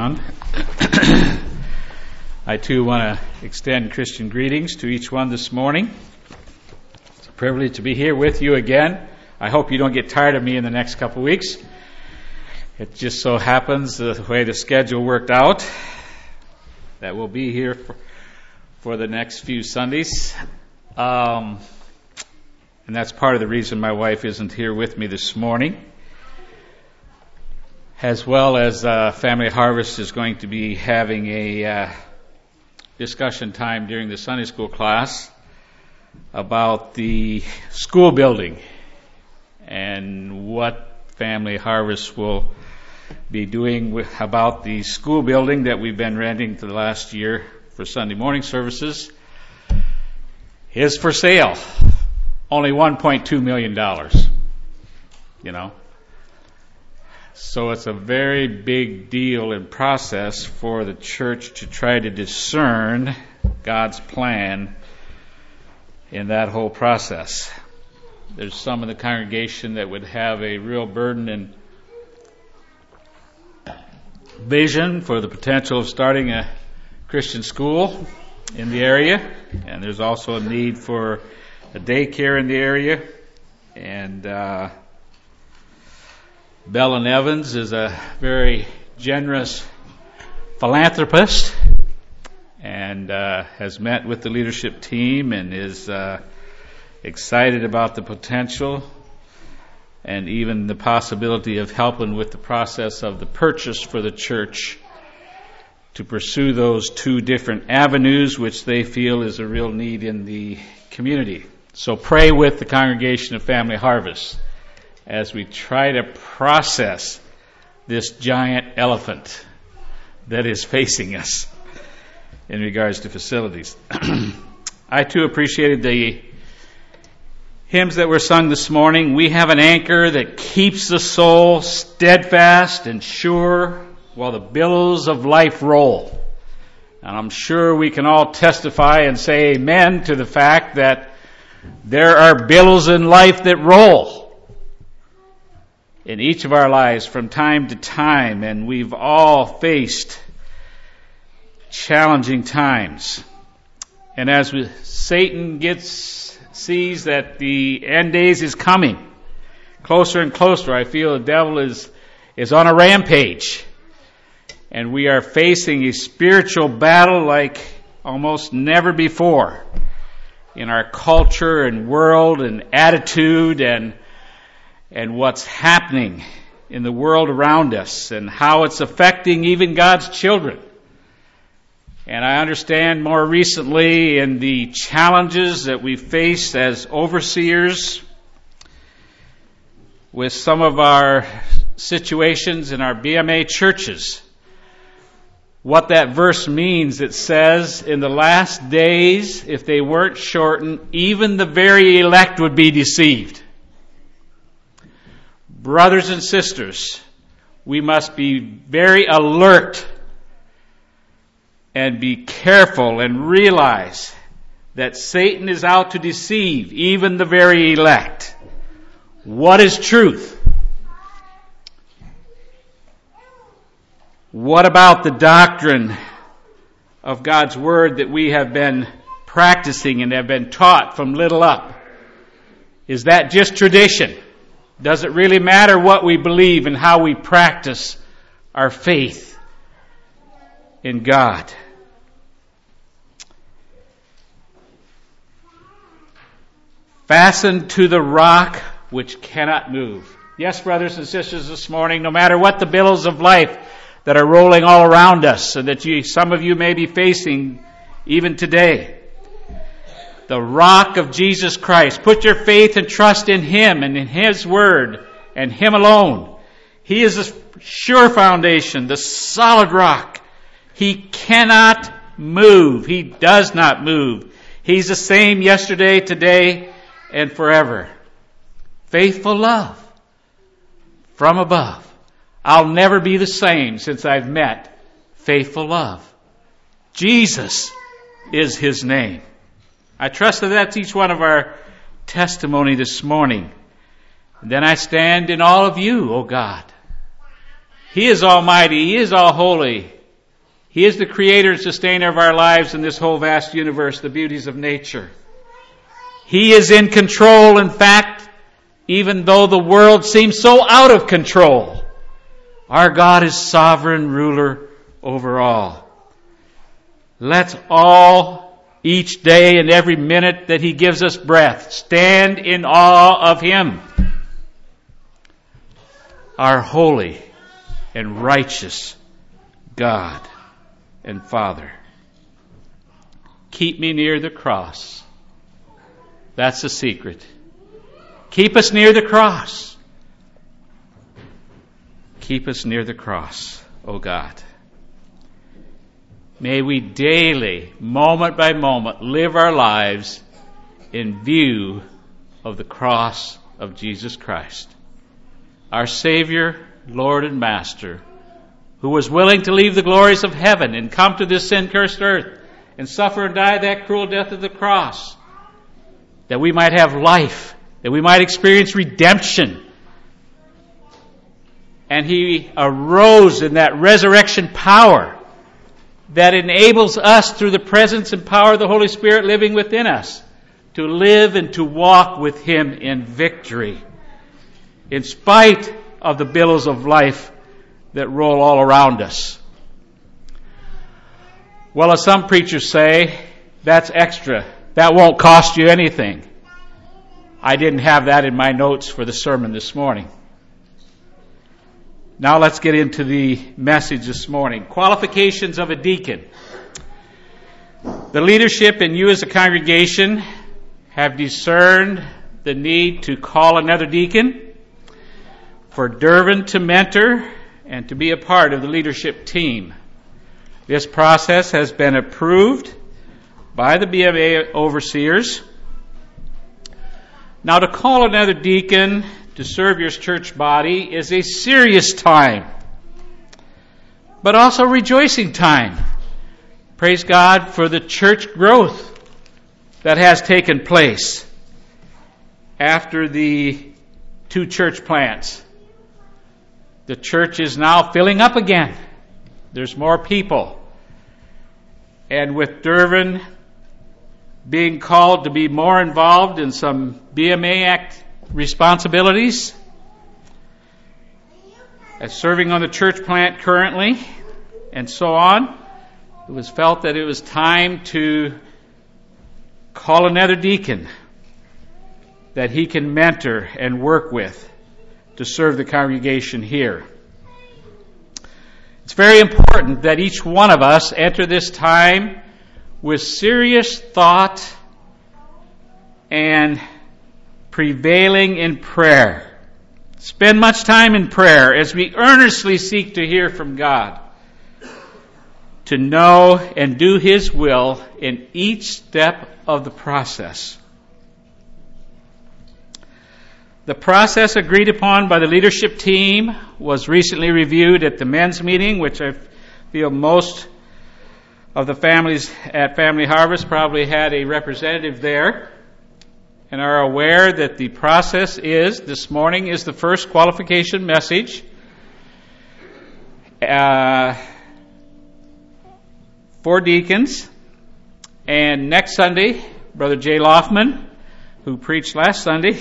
John. I too want to extend Christian greetings to each one this morning. It's a privilege to be here with you again. I hope you don't get tired of me in the next couple weeks. It just so happens the way the schedule worked out that we'll be here for the next few Sundays. And that's part of the reason my wife isn't here with me this morning. As well as Family Harvest is going to be having a discussion time during the Sunday school class about the school building and what Family Harvest will be doing about the school building that we've been renting for the last year for Sunday morning services is for sale. Only $1.2 million, So it's a very big deal and process for the church to try to discern God's plan in that whole process. There's some in the congregation that would have a real burden and vision for the potential of starting a Christian school in the area, and there's also a need for a daycare in the area, and Bellen Evans is a very generous philanthropist and has met with the leadership team and is excited about the potential and even the possibility of helping with the process of the purchase for the church to pursue those two different avenues which they feel is a real need in the community. So pray with the congregation of Family Harvest as we try to process this giant elephant that is facing us in regards to facilities. I too appreciated the hymns that were sung this morning. We have an anchor that keeps the soul steadfast and sure while the billows of life roll. And I'm sure we can all testify and say amen to the fact that there are billows in life that roll in each of our lives from time to time, and we've all faced challenging times. And as Satan sees that the end days is coming closer and closer, I feel the devil is on a rampage, and we are facing a spiritual battle like almost never before in our culture and world and attitude and what's happening in the world around us and how it's affecting even God's children. And I understand more recently in the challenges that we face as overseers with some of our situations in our BMA churches, what that verse means. It says, in the last days, if they weren't shortened, even the very elect would be deceived. Brothers and sisters, we must be very alert and be careful and realize that Satan is out to deceive even the very elect. What is truth? What about the doctrine of God's Word that we have been practicing and have been taught from little up? Is that just tradition? Does it really matter what we believe and how we practice our faith in God? Fastened to the rock which cannot move. Yes, brothers and sisters, this morning, no matter what the billows of life that are rolling all around us and that some of you may be facing even today, the rock of Jesus Christ. Put your faith and trust in Him and in His Word and Him alone. He is a sure foundation, the solid rock. He cannot move. He does not move. He's the same yesterday, today, and forever. Faithful love from above. I'll never be the same since I've met faithful love. Jesus is His name. I trust that that's each one of our testimony this morning. And then I stand in all of you, O God, He is almighty. He is all holy. He is the creator and sustainer of our lives in this whole vast universe, the beauties of nature. He is in control. In fact, even though the world seems so out of control, our God is sovereign ruler over all. Let's all, each day and every minute that He gives us breath, stand in awe of Him, our holy and righteous God and Father. Keep me near the cross. That's the secret. Keep us near the cross. Keep us near the cross, O God. May we daily, moment by moment, live our lives in view of the cross of Jesus Christ, our Savior, Lord and Master, who was willing to leave the glories of heaven and come to this sin-cursed earth and suffer and die that cruel death of the cross, that we might have life, that we might experience redemption. And He arose in that resurrection power that enables us, through the presence and power of the Holy Spirit living within us, to live and to walk with Him in victory, in spite of the billows of life that roll all around us. Well, as some preachers say, that's extra. That won't cost you anything. I didn't have that in my notes for the sermon this morning. Now let's get into the message this morning. Qualifications of a deacon. The leadership and you as a congregation have discerned the need to call another deacon, for Dervin to mentor and to be a part of the leadership team. This process has been approved by the BMA overseers. Now, to call another deacon to serve your church body is a serious time, but also rejoicing time. Praise God for the church growth that has taken place after the 2 church plants. The church is now filling up again. There's more people. And with Dervin being called to be more involved in some BMA Act responsibilities, as serving on the church plant currently, and so on, it was felt that it was time to call another deacon that he can mentor and work with to serve the congregation here. It's very important that each one of us enter this time with serious thought and prevailing in prayer. Spend much time in prayer as we earnestly seek to hear from God, to know and do His will in each step of the process. The process agreed upon by the leadership team was recently reviewed at the men's meeting, which I feel most of the families at Family Harvest probably had a representative there and are aware that the process is, this morning is the first qualification message for deacons. And next Sunday, Brother Jay Loffman, who preached last Sunday,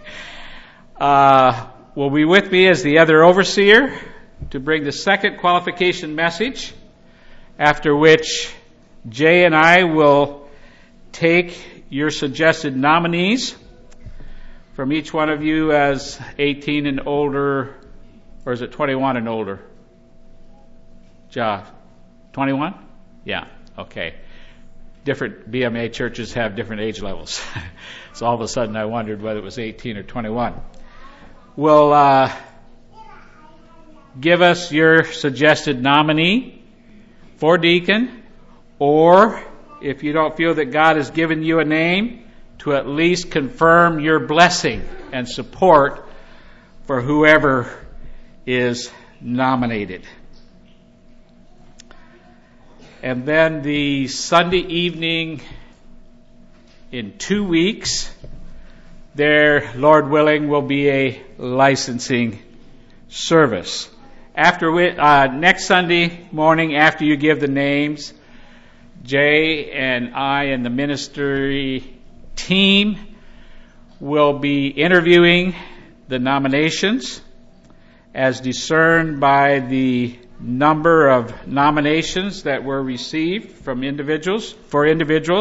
will be with me as the other overseer to bring the second qualification message, after which Jay and I will take your suggested nominees from each one of you as 18 and older, or is it 21 and older? Josh, 21? Yeah, okay. Different BMA churches have different age levels. So all of a sudden I wondered whether it was 18 or 21. Will give us your suggested nominee for deacon, or if you don't feel that God has given you a name, to at least confirm your blessing and support for whoever is nominated. And then the Sunday evening in 2 weeks, there, Lord willing, will be a licensing service. Next Sunday morning, after you give the names, Jay and I and the ministry team will be interviewing the nominations as discerned by the number of nominations that were received from individuals.